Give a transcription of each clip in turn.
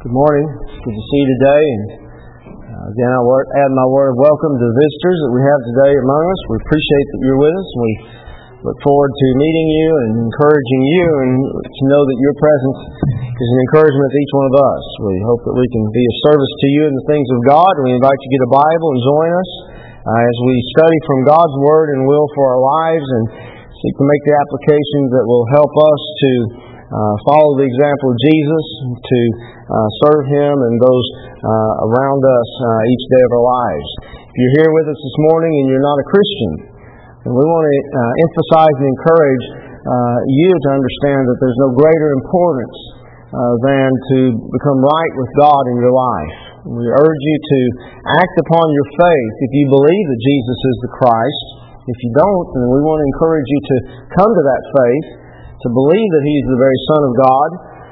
Good morning. It's good to see you today. And again, I add my word of welcome to the visitors that we have today among us. We appreciate that you're with us. We look forward to meeting you and encouraging you, and to know that your presence is an encouragement to each one of us. We hope that we can be of service to you in the things of God. We invite you to get a Bible and join us as we study from God's Word and will for our lives, and seek to make the applications that will help us to follow the example of Jesus, to serve Him and those around us each day of our lives. If you're here with us this morning and you're not a Christian, then we want to emphasize and encourage you to understand that there's no greater importance than to become right with God in your life. We urge you to act upon your faith if you believe that Jesus is the Christ. If you don't, then we want to encourage you to come to that faith, to believe that He is the very Son of God,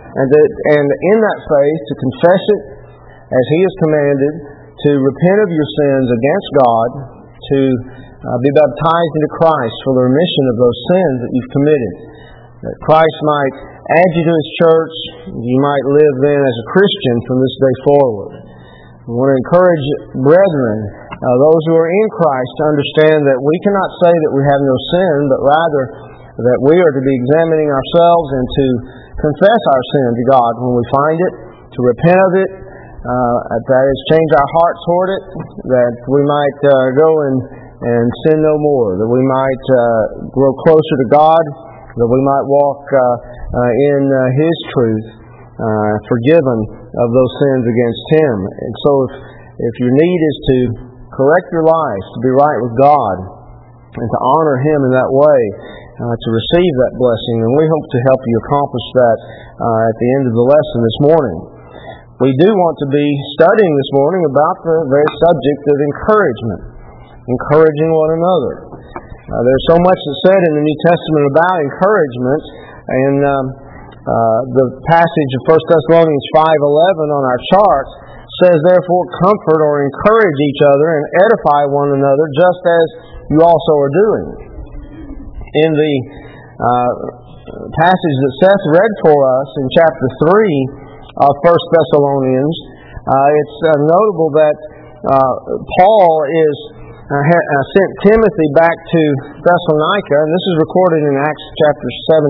and in that faith to confess it as He has commanded, to repent of your sins against God, to be baptized into Christ for the remission of those sins that you've committed. That Christ might add you to His church, you might live then as a Christian from this day forward. We want to encourage brethren, those who are in Christ, to understand that we cannot say that we have no sin, but rather that we are to be examining ourselves and to confess our sin to God when we find it, to repent of it, that is, change our heart toward it, that we might go and sin no more, that we might grow closer to God, that we might walk in His truth, forgiven of those sins against Him. And so if your need is to correct your life, to be right with God, and to honor Him in that way, to receive that blessing, and we hope to help you accomplish that at the end of the lesson this morning. We do want to be studying this morning about the very subject of encouragement, encouraging one another. There's so much that's said in the New Testament about encouragement, and the passage of 1 Thessalonians 5:11 on our chart says, "Therefore comfort or encourage each other and edify one another, just as you also are doing." In the passage that Seth read for us in chapter 3 of 1 Thessalonians, it's notable that Paul sent Timothy back to Thessalonica, and this is recorded in Acts chapter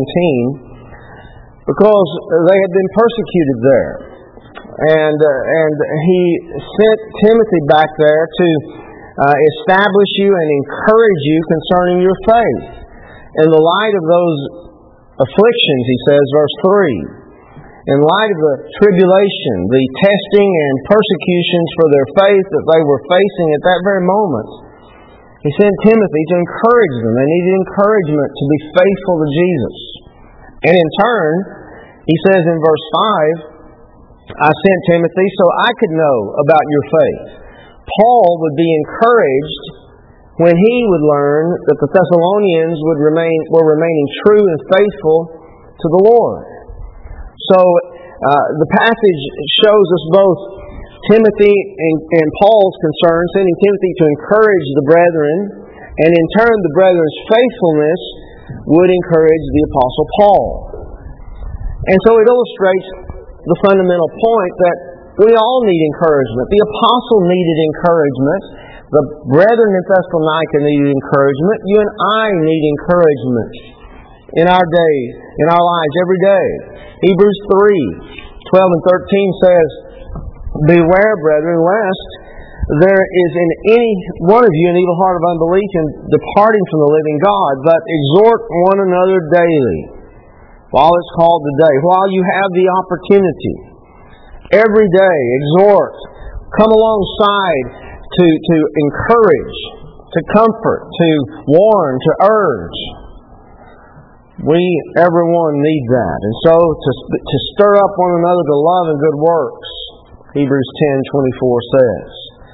17, because they had been persecuted there. And he sent Timothy back there to establish you and encourage you concerning your faith. In the light of those afflictions, he says, verse 3, in light of the tribulation, the testing and persecutions for their faith that they were facing at that very moment, he sent Timothy to encourage them. They needed encouragement to be faithful to Jesus. And in turn, he says in verse 5, I sent Timothy so I could know about your faith. Paul would be encouraged when he would learn that the Thessalonians were remaining true and faithful to the Lord. So the passage shows us both Timothy and Paul's concern, sending Timothy to encourage the brethren, and in turn the brethren's faithfulness would encourage the Apostle Paul. And so it illustrates the fundamental point that we all need encouragement. The apostle needed encouragement. The brethren in Thessalonica needed encouragement. You and I need encouragement in our days, in our lives, every day. Hebrews 3:12 and 13 says, "Beware, brethren, lest there is in any one of you an evil heart of unbelief in departing from the living God, but exhort one another daily, while it's called today," while you have the opportunity. Every day, exhort, come alongside to encourage, to comfort, to warn, to urge. We, everyone, need that. And so, to stir up one another to love and good works, Hebrews 10:24 says.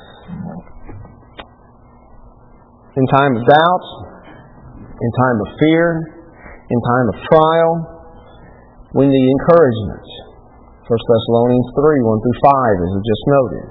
In time of doubt, in time of fear, in time of trial, we need encouragement. 1 Thessalonians 3:1-5, as we just noted.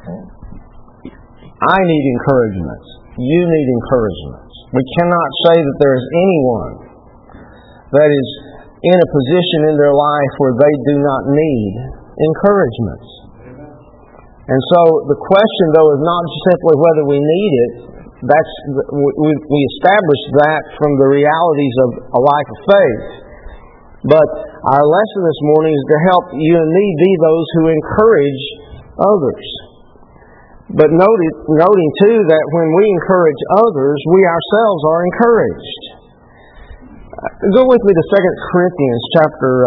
I need encouragement. You need encouragement. We cannot say that there is anyone that is in a position in their life where they do not need encouragement. And so the question, though, is not simply whether we need it. We established that from the realities of a life of faith. But our lesson this morning is to help you and me be those who encourage others. But noting too that when we encourage others, we ourselves are encouraged. Go with me to 2 Corinthians chapter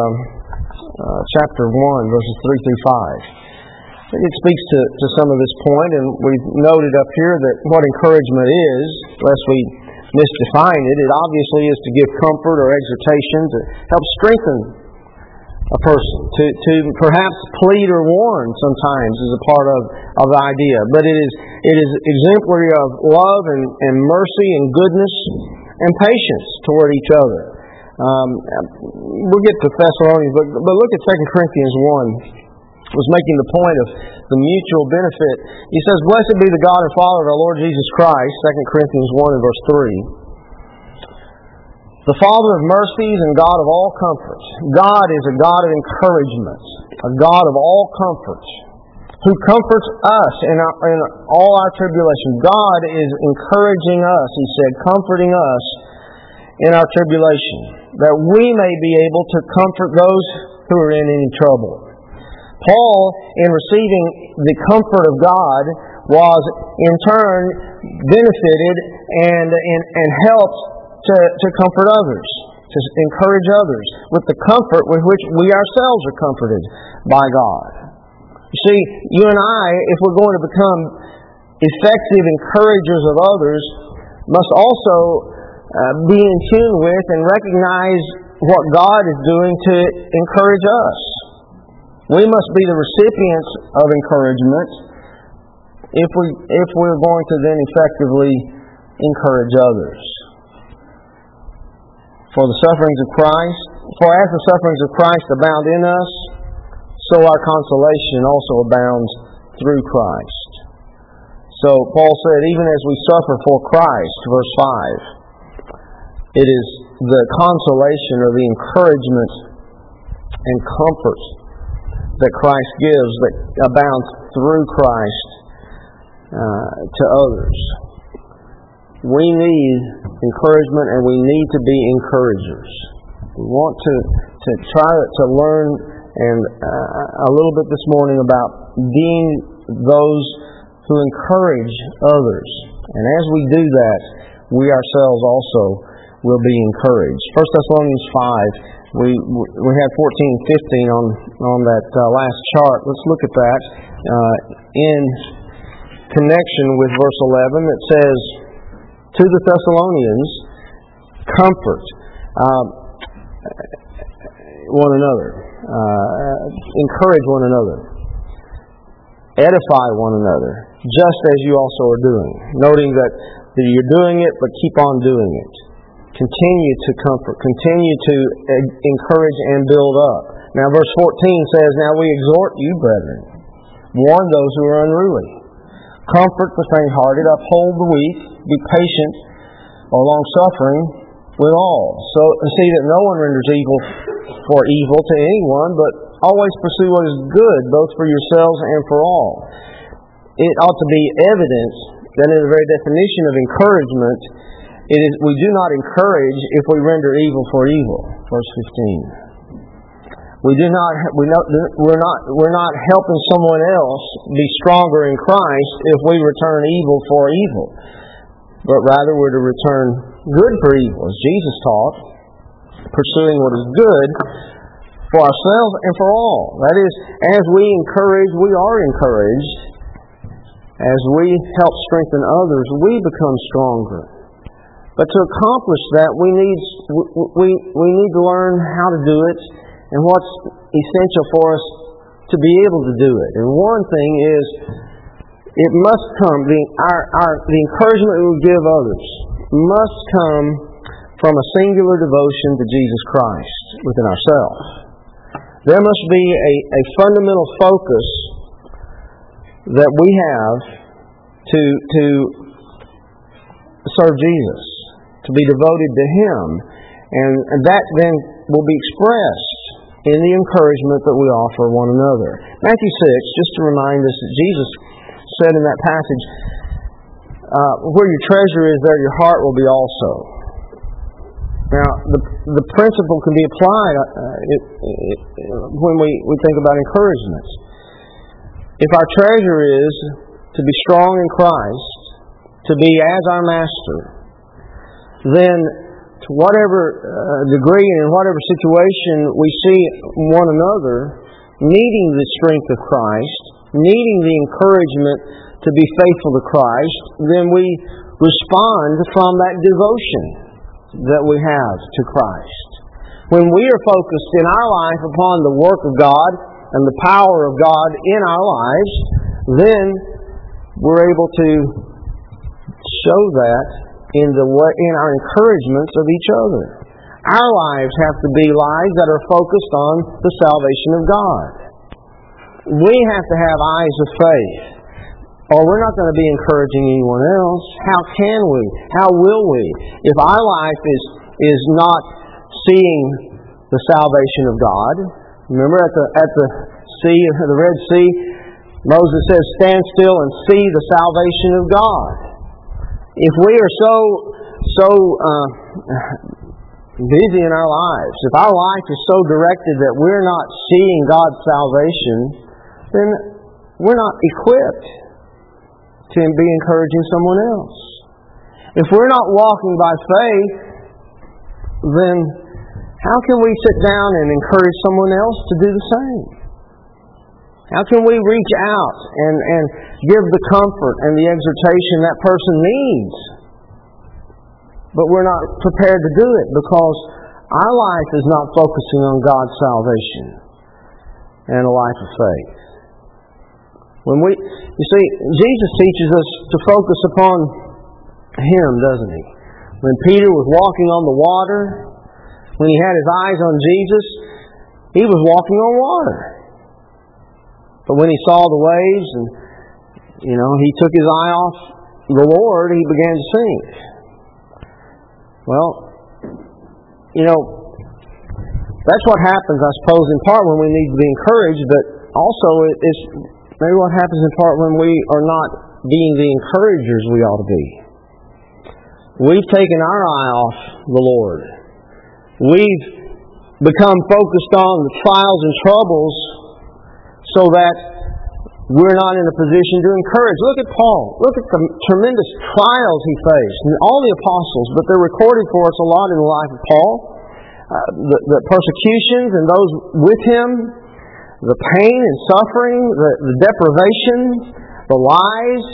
1, verses 3 through 5. It speaks to some of this point, and we've noted up here that what encouragement is, lest we misdefine it, it obviously is to give comfort or exhortation, to help strengthen a person, to perhaps plead or warn sometimes is a part of the idea. But it is exemplary of love and mercy and goodness and patience toward each other. We'll get to Thessalonians, but look at 2 Corinthians 1. Was making the point of the mutual benefit. He says, "Blessed be the God and Father of our Lord Jesus Christ," 2 Corinthians 1 and verse 3. "The Father of mercies and God of all comfort." God is a God of encouragement, a God of all comfort, who comforts us in all our tribulation. God is encouraging us, he said, comforting us in our tribulation, that we may be able to comfort those who are in any trouble. Paul, in receiving the comfort of God, was in turn benefited and helped to comfort others, to encourage others with the comfort with which we ourselves are comforted by God. You see, you and I, if we're going to become effective encouragers of others, must also be in tune with and recognize what God is doing to encourage us. We must be the recipients of encouragement if we're going to then effectively encourage others. For as the sufferings of Christ abound in us, so our consolation also abounds through Christ. So Paul said, even as we suffer for Christ, verse 5, it is the consolation or the encouragement and comfort that Christ gives that abounds through Christ to others. We need encouragement, and we need to be encouragers. We want to try to learn and a little bit this morning about being those who encourage others. And as we do that, we ourselves also will be encouraged. 1 Thessalonians 5. We had 14 and 15 on that last chart. Let's look at that in connection with verse 11 that says, "To the Thessalonians, comfort one another, encourage one another, edify one another, just as you also are doing." Noting that you're doing it, but keep on doing it. Continue to comfort, continue to encourage and build up. Now verse 14 says, "Now we exhort you, brethren, warn those who are unruly, comfort the faint-hearted, uphold the weak, be patient or long-suffering with all. So see that no one renders evil for evil to anyone, but always pursue what is good, both for yourselves and for all." It ought to be evident that in the very definition of encouragement, we do not encourage if we render evil for evil. Verse 15. We're not helping someone else be stronger in Christ if we return evil for evil, but rather we're to return good for evil, as Jesus taught, pursuing what is good for ourselves and for all. That is, as we encourage, we are encouraged. As we help strengthen others, we become stronger. But to accomplish that, we need to learn how to do it and what's essential for us to be able to do it. And one thing is, it must come, the encouragement we will give others must come from a singular devotion to Jesus Christ within ourselves. There must be a fundamental focus that we have to serve Jesus, to be devoted to Him. And that then will be expressed in the encouragement that we offer one another. Matthew 6, just to remind us that Jesus said in that passage, where your treasure is, there your heart will be also. Now, the principle can be applied when we think about encouragements. If our treasure is to be strong in Christ, to be as our Master, then to whatever degree and in whatever situation we see one another needing the strength of Christ, needing the encouragement to be faithful to Christ, then we respond from that devotion that we have to Christ. When we are focused in our life upon the work of God and the power of God in our lives, then we're able to show that in our encouragements of each other. Our lives have to be lives that are focused on the salvation of God. We have to have eyes of faith, or we're not going to be encouraging anyone else. How can we? How will we? If our life is not seeing the salvation of God. Remember at the sea, the Red Sea, Moses says, "Stand still and see the salvation of God." If we are so busy in our lives, if our life is so directed that we're not seeing God's salvation, then we're not equipped to be encouraging someone else. If we're not walking by faith, then how can we sit down and encourage someone else to do the same? How can we reach out and give the comfort and the exhortation that person needs? But we're not prepared to do it because our life is not focusing on God's salvation and a life of faith. You see, Jesus teaches us to focus upon Him, doesn't He? When Peter was walking on the water, when he had his eyes on Jesus, he was walking on water. But when he saw the waves and, he took his eye off the Lord, he began to sink. Well, that's what happens, I suppose, in part when we need to be encouraged, but also it's maybe what happens in part when we are not being the encouragers we ought to be. We've taken our eye off the Lord. We've become focused on the trials and troubles so that we're not in a position to encourage. Look at Paul. Look at the tremendous trials he faced. And all the apostles, but they're recorded for us a lot in the life of Paul. The persecutions and those with him, the pain and suffering, the deprivation, the lies.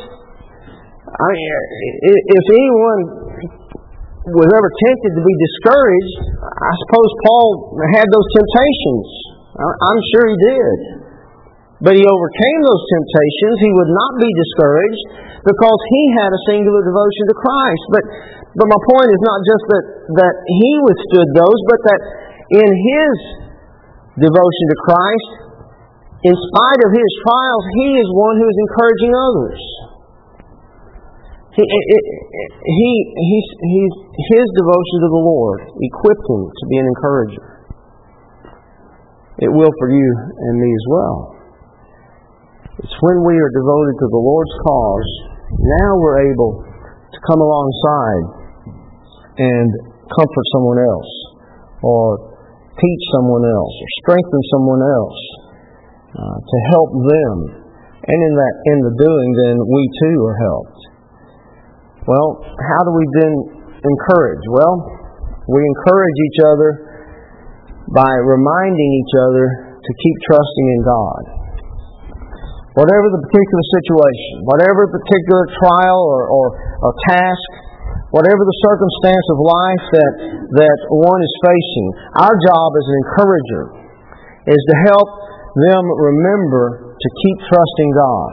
If anyone was ever tempted to be discouraged, I suppose Paul had those temptations. I'm sure he did. But he overcame those temptations. He would not be discouraged because he had a singular devotion to Christ. But my point is not just that he withstood those, but that in his devotion to Christ, in spite of his trials, he is one who is encouraging others. His devotion to the Lord equipped him to be an encourager. It will for you and me as well. It's when we are devoted to the Lord's cause, now we're able to come alongside and comfort someone else, or teach someone else, or strengthen someone else, to help them. And in the doing, then we too are helped. Well, how do we then encourage? Well, we encourage each other by reminding each other to keep trusting in God. Whatever the particular situation, whatever particular trial or task, whatever the circumstance of life that one is facing, our job as an encourager is to help them remember to keep trusting God.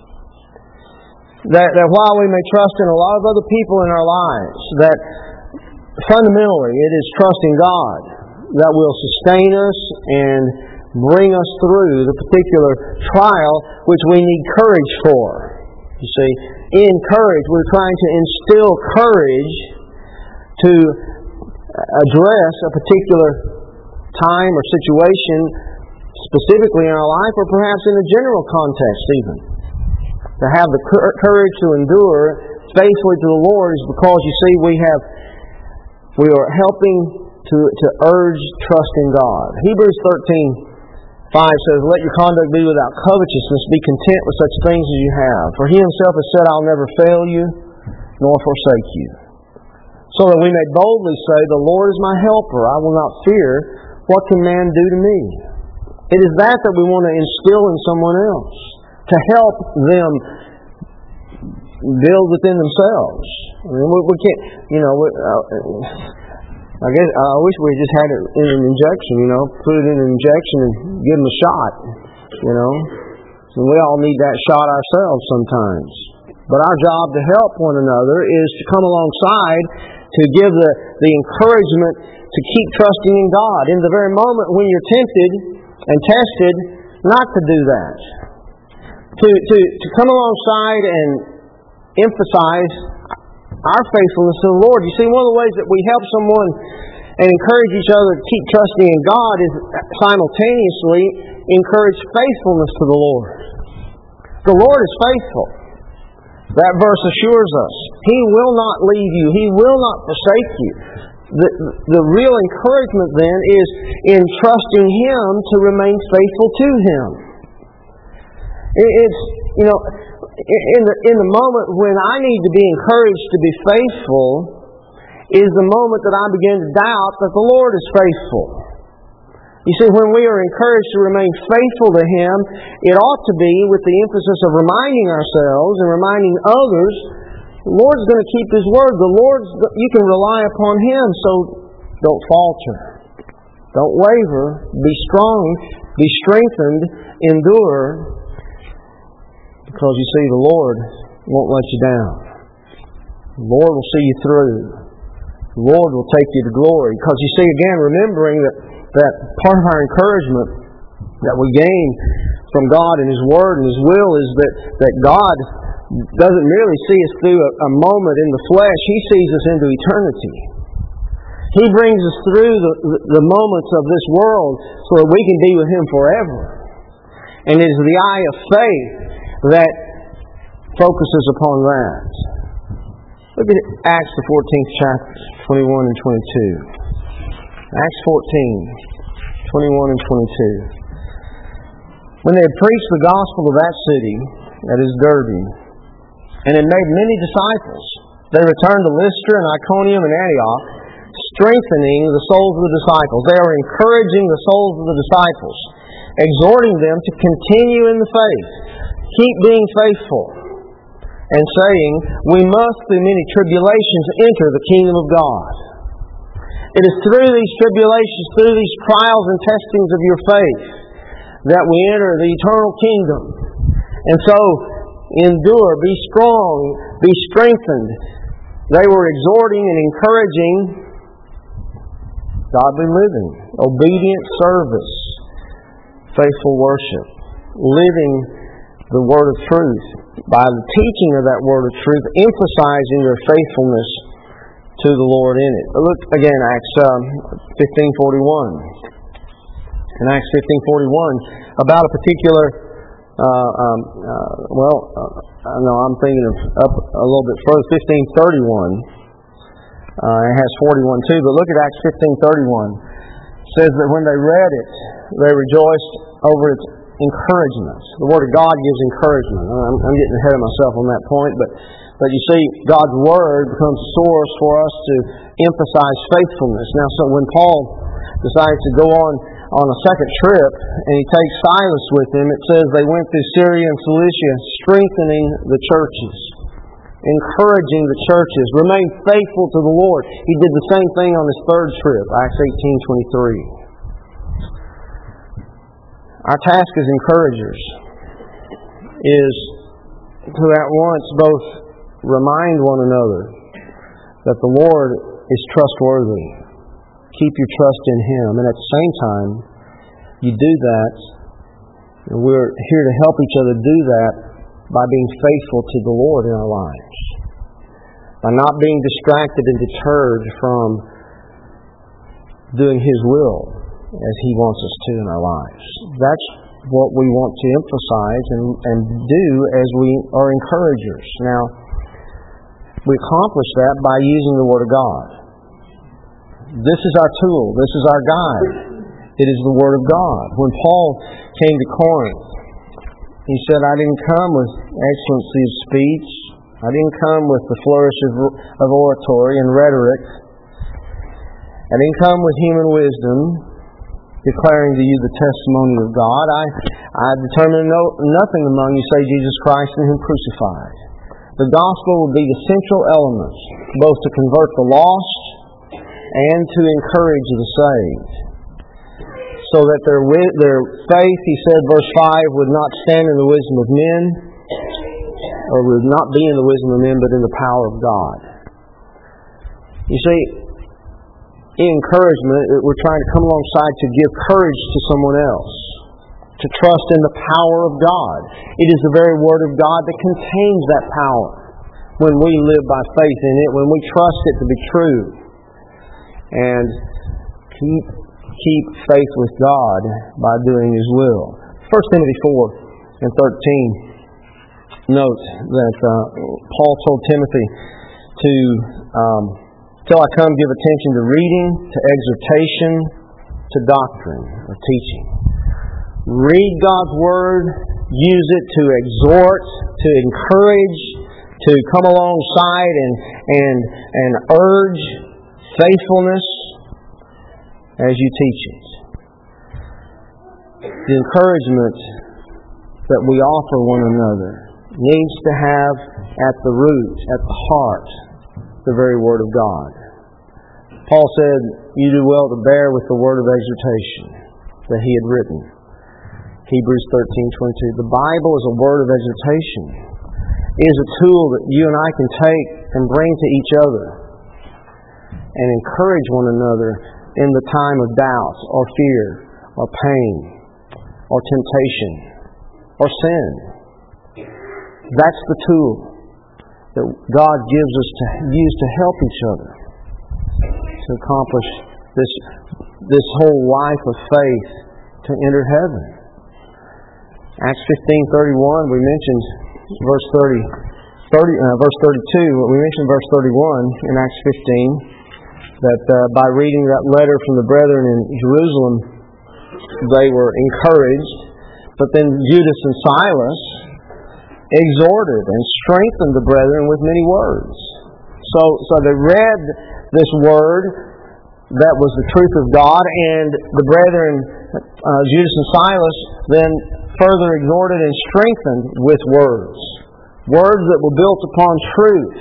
That while we may trust in a lot of other people in our lives, that fundamentally it is trusting God that will sustain us and bring us through the particular trial which we need courage for. You see, in courage, we're trying to instill courage to address a particular time or situation, specifically in our life, or perhaps in a general context even. To have the courage to endure faithfully to the Lord is because, you see, we are helping to urge trust in God. Hebrews 13:5 says, "Let your conduct be without covetousness. Be content with such things as you have. For He Himself has said, I'll never fail you, nor forsake you. So that we may boldly say, the Lord is my helper. I will not fear. What can man do to me?" It is that we want to instill in someone else, to help them build within themselves. I mean, we can't, I guess I wish we just had it in an injection, put it in an injection and give them a shot, So we all need that shot ourselves sometimes. But our job to help one another is to come alongside to give the encouragement to keep trusting in God in the very moment when you're tempted and tested not to do that. To come alongside and emphasize our faithfulness to the Lord. You see, one of the ways that we help someone and encourage each other to keep trusting in God is simultaneously encourage faithfulness to the Lord. The Lord is faithful. That verse assures us. He will not leave you. He will not forsake you. The real encouragement then is in trusting Him to remain faithful to Him. It's, in the moment when I need to be encouraged to be faithful is the moment that I begin to doubt that the Lord is faithful. You see, when we are encouraged to remain faithful to Him, it ought to be with the emphasis of reminding ourselves and reminding others, the Lord's going to keep His word. You can rely upon Him, so don't falter. Don't waver. Be strong. Be strengthened. Endure. Because you see, the Lord won't let you down. The Lord will see you through. The Lord will take you to glory. Because you see, again, remembering that part of our encouragement that we gain from God and His Word and His will is that God doesn't merely see us through a moment in the flesh. He sees us into eternity. He brings us through the moments of this world so that we can be with Him forever. And it is the eye of faith that focuses upon that. Look at Acts the 14th chapter, 21 and 22. Acts 14, 21 and 22. When they had preached the gospel of that city, that is Derbe, and had made many disciples, they returned to Lystra and Iconium and Antioch, strengthening the souls of the disciples. They are encouraging the souls of the disciples, exhorting them to continue in the faith, keep being faithful, and saying, we must through many tribulations enter the kingdom of God. It is through these tribulations, through these trials and testings of your faith, that we enter the eternal kingdom. And so, endure, be strong, be strengthened. They were exhorting and encouraging godly living, obedient service, faithful worship, living the word of truth by the teaching of that word of truth, emphasizing their faithfulness to the Lord in it. Look again, Acts 15:41. In Acts 15:41, about a particular, I'm thinking of up a little bit further, 15:31. It has 41 too, but look at Acts 15:31. It says that when they read it, they rejoiced over its encouragement. The Word of God gives encouragement. I'm getting ahead of myself on that point, but you see, God's Word becomes a source for us to emphasize faithfulness. Now, so when Paul decides to go on a second trip, and he takes Silas with him, it says they went through Syria and Cilicia, strengthening the churches, encouraging the churches, remain faithful to the Lord. He did the same thing on his third trip, Acts 18:23. Our task as encouragers is to at once both remind one another that the Lord is trustworthy. Keep your trust in Him. And at the same time, you do that, and we're here to help each other do that by being faithful to the Lord in our lives. By not being distracted and deterred from doing His will as He wants us to in our lives. That's what we want to emphasize and do as we are encouragers. Now, we accomplish that by using the Word of God. This is our tool. This is our guide. It is the Word of God. When Paul came to Corinth, he said, I didn't come with excellency of speech. I didn't come with the flourish of oratory and rhetoric. I didn't come with human wisdom, declaring to you the testimony of God. I determined nothing among you save Jesus Christ and Him crucified. The gospel will be the central element, both to convert the lost and to encourage the saved. So that their faith, he said, verse 5, would not stand in the wisdom of men, or would not be in the wisdom of men, but in the power of God. You see, in encouragement, we're trying to come alongside to give courage to someone else, to trust in the power of God. It is the very Word of God that contains that power when we live by faith in it, when we trust it to be true. And keep faith with God by doing His will. 1 Timothy 4 and 13. Note that Paul told Timothy to, till I come, give attention to reading, to exhortation, to doctrine or teaching. Read God's Word, use it to exhort, to encourage, to come alongside and urge faithfulness as you teach it. The encouragement that we offer one another needs to have at the root, at the heart, the very Word of God. Paul said, you do well to bear with the word of exhortation that he had written. Hebrews 13:22. The Bible is a word of exhortation. It is a tool that you and I can take and bring to each other and encourage one another in the time of doubt or fear or pain or temptation or sin. That's the tool that God gives us to use to help each other to accomplish this whole life of faith to enter heaven. Acts 15:31, we mentioned verse 32. We mentioned verse 31 in Acts 15 that by reading that letter from the brethren in Jerusalem, they were encouraged. But then Judas and Silas exhorted and strengthened the brethren with many words. So they read this word that was the truth of God, and the brethren, Judas and Silas, then further exhorted and strengthened with words that were built upon truth.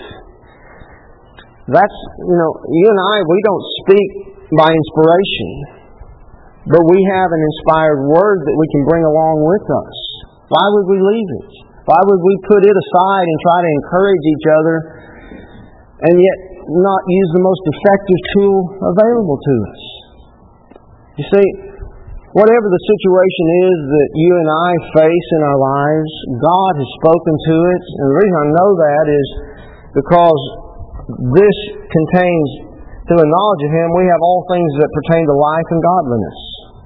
That's, you and I, we don't speak by inspiration, but we have an inspired word that we can bring along with us. Why would we leave it? Why would we put it aside and try to encourage each other and yet not use the most effective tool available to us? You see, whatever the situation is that you and I face in our lives, God has spoken to it. And the reason I know that is because this contains, through the knowledge of Him, we have all things that pertain to life and godliness.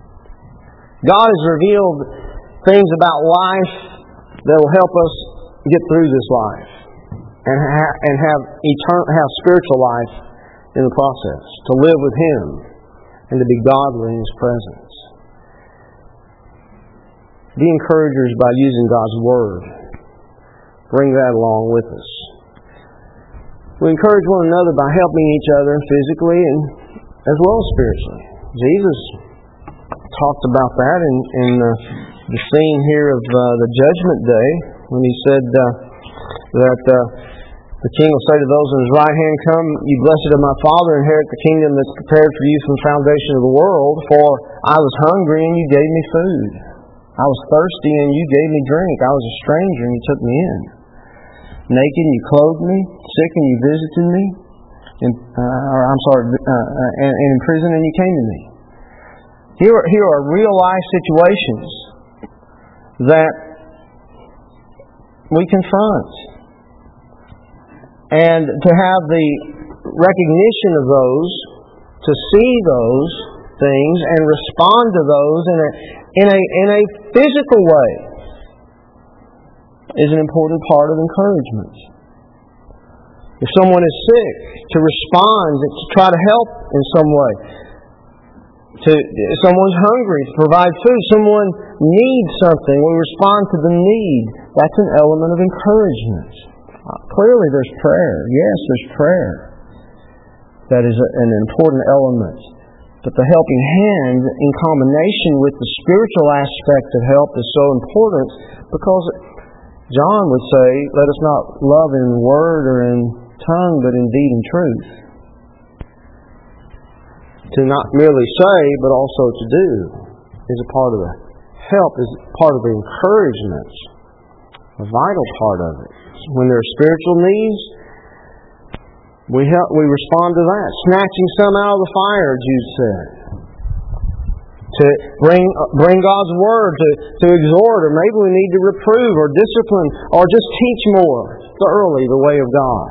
God has revealed things about life that will help us get through this life and have spiritual life in the process, to live with Him and to be godly in His presence. Be encouragers by using God's Word. Bring that along with us. We encourage one another by helping each other physically and as well as spiritually. Jesus talked about that in the scene here of the Judgment Day when He said that the King will say to those on His right hand, "Come, you blessed of my Father, inherit the kingdom that's prepared for you from the foundation of the world. For I was hungry and you gave me food. I was thirsty and you gave me drink. I was a stranger and you took me in. Naked and you clothed me. Sick and you visited me. And in prison and you came to me." Here are real life situations that we confront. And to have the recognition of those, to see those, things and respond to those in a physical way is an important part of encouragement. If someone is sick, to respond, to try to help in some way. If someone's hungry, to provide food. Someone needs something, we respond to the need. That's an element of encouragement. Clearly there's prayer. Yes, there's prayer. That is an important element. But the helping hand in combination with the spiritual aspect of help is so important because John would say, let us not love in word or in tongue, but in deed and truth. To not merely say, but also to do is a part of the help, is part of the encouragement, a vital part of it. When there are spiritual needs, we respond to that. Snatching some out of the fire, Jude said. To bring God's Word, to exhort, or maybe we need to reprove or discipline, or just teach more thoroughly the way of God.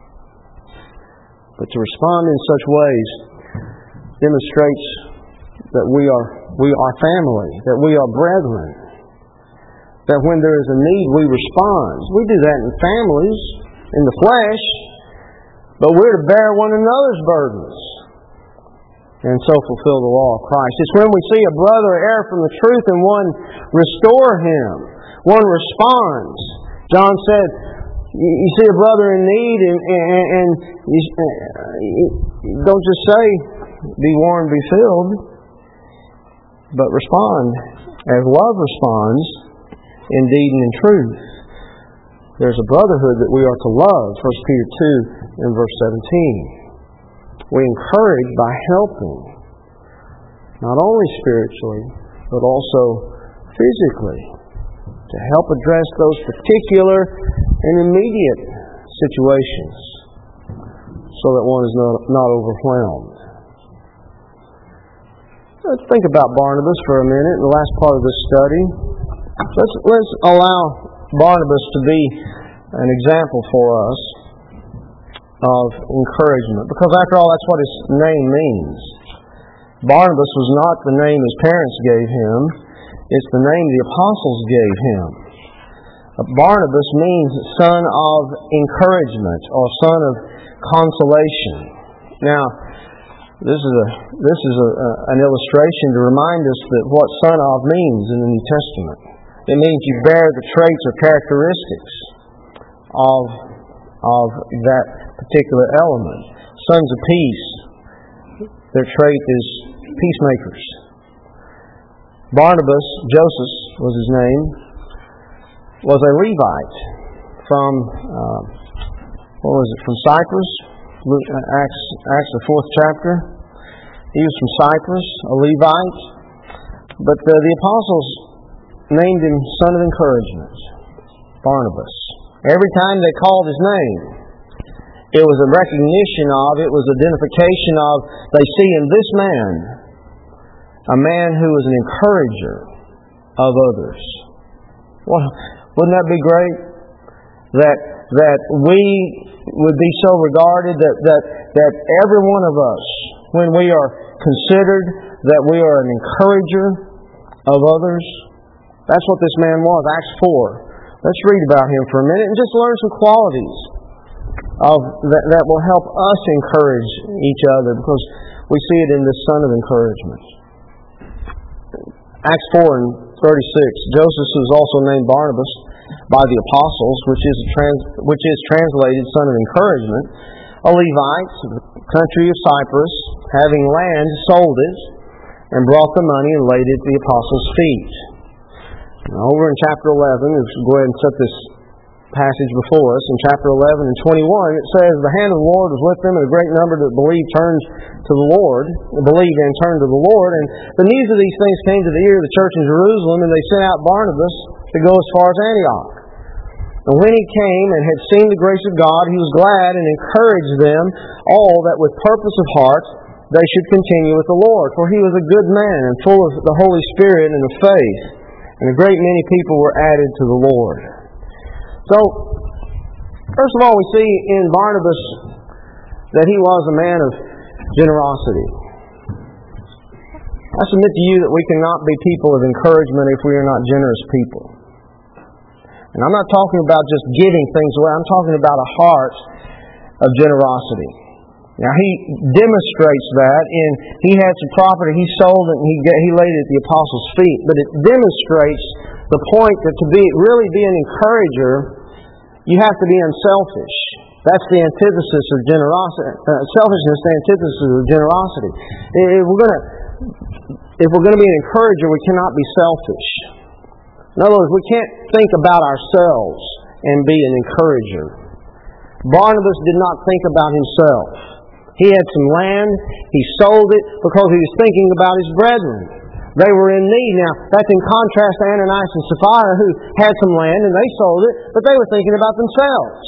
But to respond in such ways demonstrates that we are family, that we are brethren. That when there is a need, we respond. We do that in families, in the flesh, but we're to bear one another's burdens and so fulfill the law of Christ. It's when we see a brother err from the truth and one restore him, one responds. John said, you see a brother in need and you don't just say, be warned, be filled, but respond as love responds in deed and in truth. There's a brotherhood that we are to love, 1 Peter 2 and verse 17. We encourage by helping, not only spiritually, but also physically, to help address those particular and immediate situations so that one is not overwhelmed. Let's think about Barnabas for a minute, the last part of this study. Let's allow Barnabas to be an example for us of encouragement. Because after all, that's what his name means. Barnabas was not the name his parents gave him. It's the name the apostles gave him. Barnabas means son of encouragement or son of consolation. Now, this is an illustration to remind us that what son of means in the New Testament. It means you bear the traits or characteristics of that particular element. Sons of peace, their trait is peacemakers. Barnabas, Joseph was his name, was a Levite from from Cyprus. Acts the 4th chapter. He was from Cyprus, a Levite, but the apostles named him son of encouragement, Barnabas. Every time they called his name, it was a recognition of, it was identification of, they see in this man a man who is an encourager of others. Well, wouldn't that be great? That we would be so regarded that every one of us, when we are considered that we are an encourager of others. That's what this man was, Acts 4. Let's read about him for a minute and just learn some qualities that will help us encourage each other, because we see it in this son of encouragement. Acts 4 and 36. Joseph was also named Barnabas by the apostles, which is translated son of encouragement, a Levite of the country of Cyprus, having land, sold it, and brought the money and laid it at the apostles' feet. Now, over in chapter 11, let's go ahead and set this passage before us. In chapter 11 and 21, it says, the hand of the Lord was with them, and a great number that believed and turned to the Lord. And the news of these things came to the ear of the church in Jerusalem, and they sent out Barnabas to go as far as Antioch. And when he came and had seen the grace of God, he was glad and encouraged them all that with purpose of heart they should continue with the Lord. For he was a good man and full of the Holy Spirit and of faith. And a great many people were added to the Lord. So, first of all, we see in Barnabas that he was a man of generosity. I submit to you that we cannot be people of encouragement if we are not generous people. And I'm not talking about just giving things away. I'm talking about a heart of generosity. Now, he demonstrates that in he had some property, he sold it, and he laid it at the apostles' feet. But it demonstrates the point that to really be an encourager, you have to be unselfish. That's the antithesis of generosity. Selfishness, the antithesis of generosity. If we're going to be an encourager, we cannot be selfish. In other words, we can't think about ourselves and be an encourager. Barnabas did not think about himself. He had some land. He sold it because he was thinking about his brethren. They were in need. Now, that's in contrast to Ananias and Sapphira, who had some land and they sold it, but they were thinking about themselves.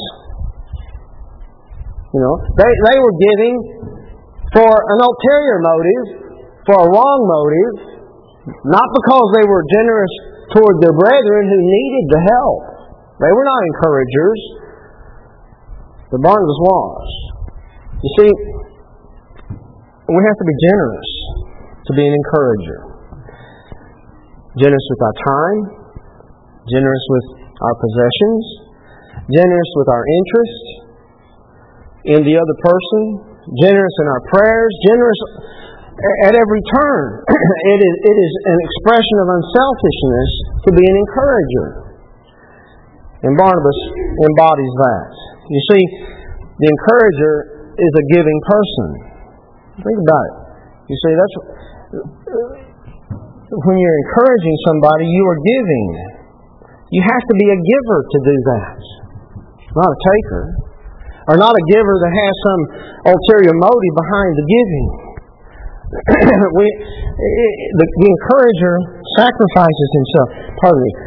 They were giving for an ulterior motive, for a wrong motive, not because they were generous toward their brethren who needed the help. They were not encouragers, but Barnabas was. You see, we have to be generous to be an encourager. Generous with our time, generous with our possessions, generous with our interest in the other person, generous in our prayers, generous at every turn. It is an expression of unselfishness to be an encourager. And Barnabas embodies that. You see, the encourager is a giving person. Think about it. You see, that's when you're encouraging somebody, you are giving. You have to be a giver to do that, not a taker, or not a giver that has some ulterior motive behind the giving. The encourager sacrifices himself. Pardon me.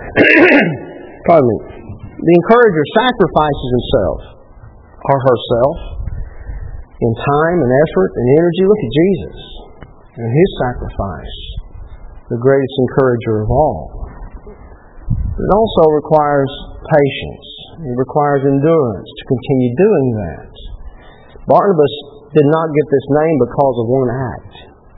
The encourager sacrifices himself or herself in time and effort and energy. Look at Jesus and His sacrifice, the greatest encourager of all. It also requires patience. It requires endurance to continue doing that. Barnabas did not get this name because of one act.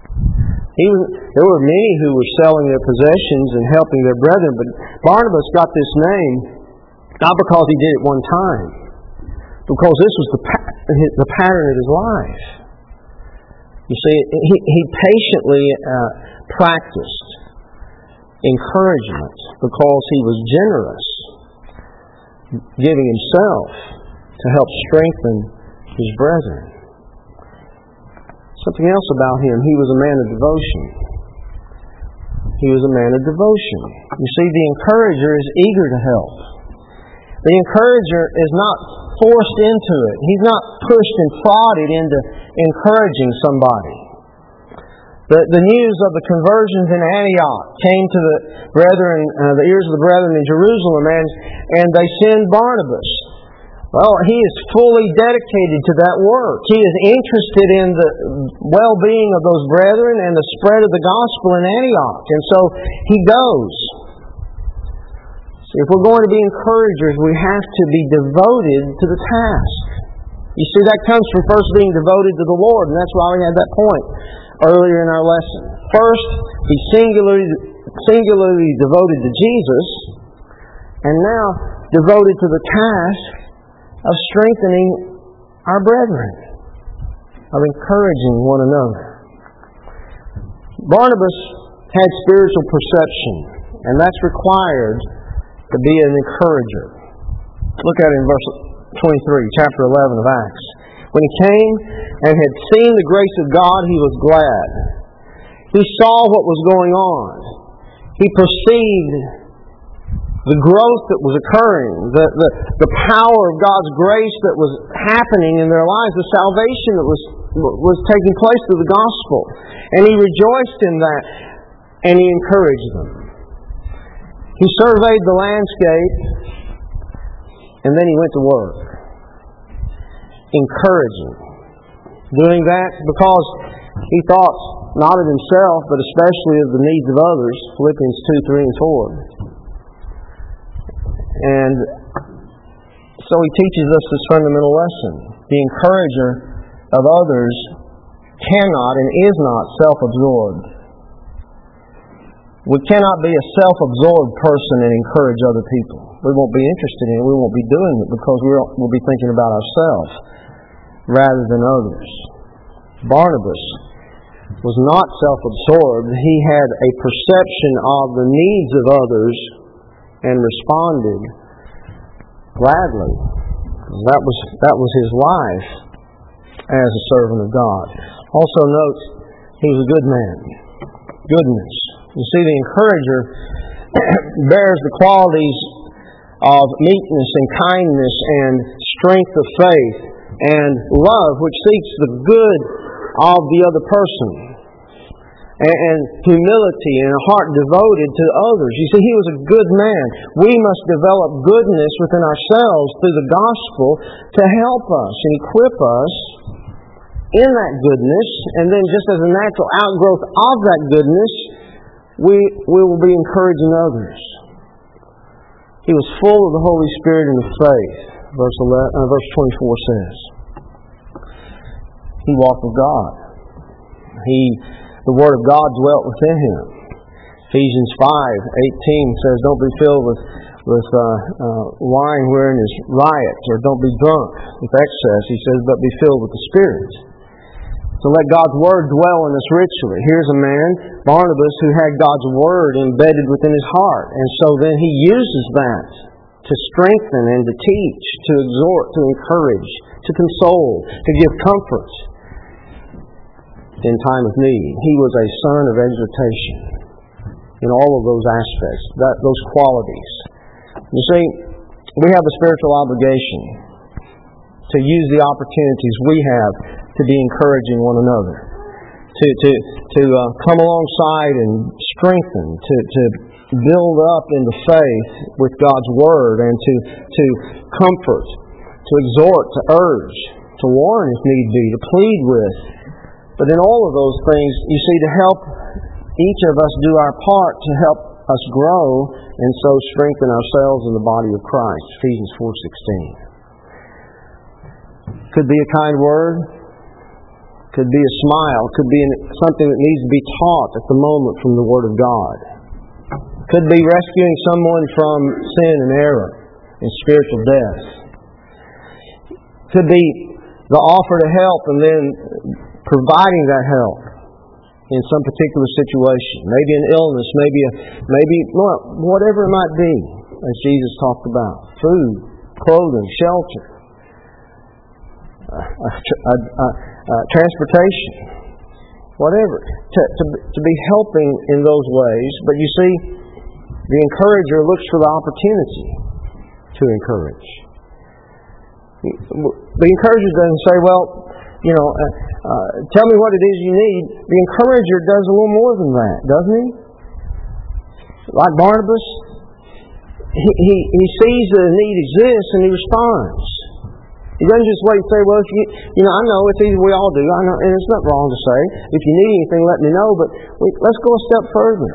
There were many who were selling their possessions and helping their brethren, but Barnabas got this name not because he did it one time, because this was the pattern of his life. You see, he patiently practiced encouragement because he was generous, giving himself to help strengthen his brethren. Something else about him, he was a man of devotion. He was a man of devotion. You see, the encourager is eager to help. The encourager is not forced into it. He's not pushed and prodded into encouraging somebody. The news of the conversions in Antioch came to the ears of the brethren in Jerusalem, and they sent Barnabas. Well, he is fully dedicated to that work. He is interested in the well-being of those brethren and the spread of the gospel in Antioch. And so he goes. See, if we're going to be encouragers, we have to be devoted to the task. You see, that comes from first being devoted to the Lord, and that's why we had that point earlier in our lesson. First, be singularly devoted to Jesus, and now devoted to the task of strengthening our brethren, of encouraging one another. Barnabas had spiritual perception, and that's required to be an encourager. Look at it in verse 23, chapter 11 of Acts. When he came and had seen the grace of God, he was glad. He saw what was going on. He perceived the growth that was occurring, the power of God's grace that was happening in their lives, the salvation that was taking place through the gospel. And he rejoiced in that, and he encouraged them. He surveyed the landscape, and then he went to work, encouraging. Doing that because he thought not of himself, but especially of the needs of others, Philippians 2, 3, and 4. And so he teaches us this fundamental lesson. The encourager of others cannot and is not self-absorbed. We cannot be a self-absorbed person and encourage other people. We won't be interested in it. We won't be doing it because we'll be thinking about ourselves rather than others. Barnabas was not self-absorbed. He had a perception of the needs of others and responded gladly. That was his life as a servant of God. Also note, he was a good man. Goodness. You see, the encourager bears the qualities of meekness and kindness and strength of faith and love, which seeks the good of the other person, and humility and a heart devoted to others. You see, he was a good man. We must develop goodness within ourselves through the gospel to help us and equip us in that goodness, and then just as a natural outgrowth of that goodness, we will be encouraging others. He was full of the Holy Spirit and of faith, verse 24 says. He walked with God. The Word of God dwelt within him. Ephesians 5:18 says, "Don't be filled with wine wherein is riot, or don't be drunk with excess." He says, "But be filled with the Spirit." So let God's Word dwell in us richly. Here's a man, Barnabas, who had God's Word embedded within his heart. And so then he uses that to strengthen and to teach, to exhort, to encourage, to console, to give comfort in time of need. He was a son of exhortation in all of those aspects, those qualities. You see, we have a spiritual obligation to use the opportunities we have to be encouraging one another, to come alongside and strengthen, to build up in the faith with God's Word, and to comfort, to exhort, to urge, to warn if need be, to plead with. But in all of those things, you see, to help each of us do our part to help us grow and so strengthen ourselves in the body of Christ. Ephesians 4:16. Could be a kind word, could be a smile, could be something that needs to be taught at the moment from the Word of God. Could be rescuing someone from sin and error and spiritual death. Could be the offer to help and then providing that help in some particular situation. Maybe an illness, maybe whatever it might be, as Jesus talked about. Food, clothing, shelter, transportation, whatever. To be helping in those ways. But you see, the encourager looks for the opportunity to encourage. The encourager doesn't say, tell me what it is you need. The encourager does a little more than that, doesn't he? Like Barnabas, he sees that a need exists and he responds. He doesn't just wait and say, well, I know it's easy, we all do. I know, and it's not wrong to say, if you need anything, let me know. But let's go a step further.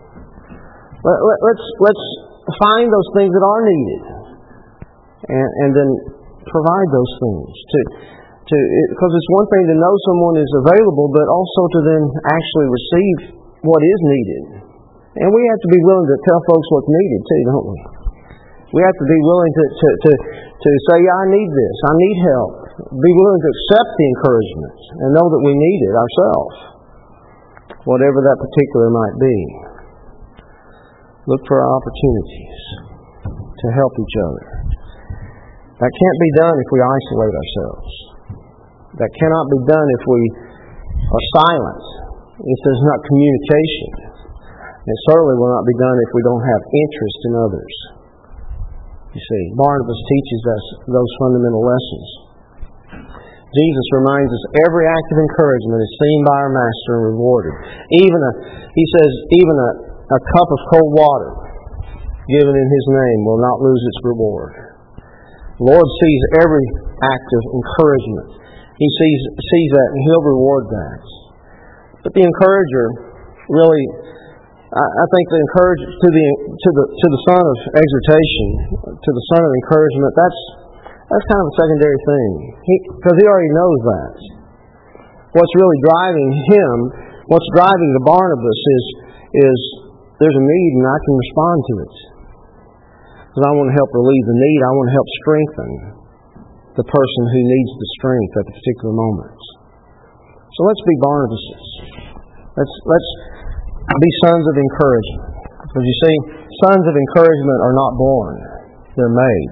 Let's find those things that are needed, and then provide those things because it's one thing to know someone is available, but also to then actually receive what is needed. And we have to be willing to tell folks what's needed too, don't we? We have to be willing to say, yeah, I need this, I need help. Be willing to accept the encouragement and know that we need it ourselves, whatever that particular might be. Look for our opportunities to help each other. That can't be done if we isolate ourselves. That cannot be done if we are silent, if there's not communication. It certainly will not be done if we don't have interest in others. You see, Barnabas teaches us those fundamental lessons. Jesus reminds us every act of encouragement is seen by our Master and rewarded. He says, even a cup of cold water given in His name will not lose its reward. The Lord sees every act of encouragement. He sees that, and He'll reward that. But the encourager, really, I think the encourager to the son of exhortation, to the son of encouragement, that's kind of a secondary thing, because he already knows that. What's really driving him, what's driving the Barnabas, is there's a need and I can respond to it. Because I want to help relieve the need. I want to help strengthen the person who needs the strength at the particular moment. So let's be Barnabases. Let's be sons of encouragement. Because you see, sons of encouragement are not born. They're made.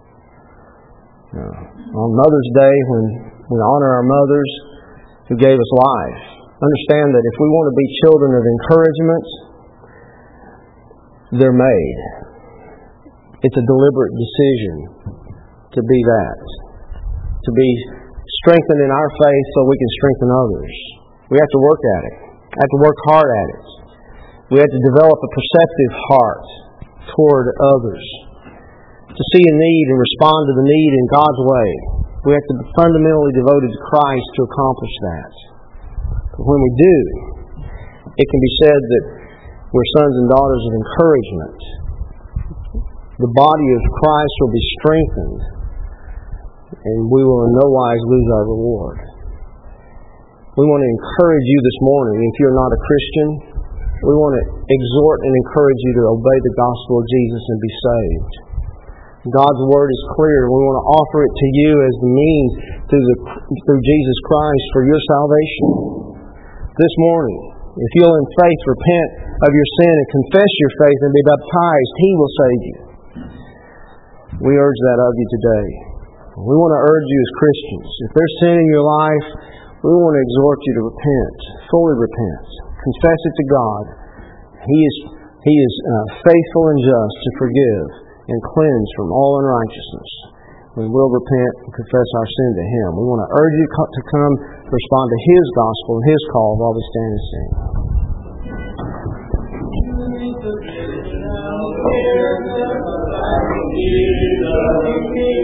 On Mother's Day, when we honor our mothers who gave us life, understand that if we want to be children of encouragement, they're made. It's a deliberate decision to be that. To be strengthened in our faith so we can strengthen others. We have to work at it. We have to work hard at it. We have to develop a perceptive heart toward others. To see a need and respond to the need in God's way. We have to be fundamentally devoted to Christ to accomplish that. But when we do, it can be said that we're sons and daughters of encouragement. The body of Christ will be strengthened, and we will in no wise lose our reward. We want to encourage you this morning. If you're not a Christian, we want to exhort and encourage you to obey the gospel of Jesus and be saved. God's Word is clear. We want to offer it to you as the means through Jesus Christ for your salvation. This morning, if you'll in faith repent of your sin and confess your faith and be baptized, He will save you. We urge that of you today. We want to urge you as Christians. If there's sin in your life, we want to exhort you to repent, fully repent. Confess it to God. He is faithful and just to forgive and cleanse from all unrighteousness. We will repent and confess our sin to Him. We want to urge you to come respond to His gospel and His call while we stand and sing.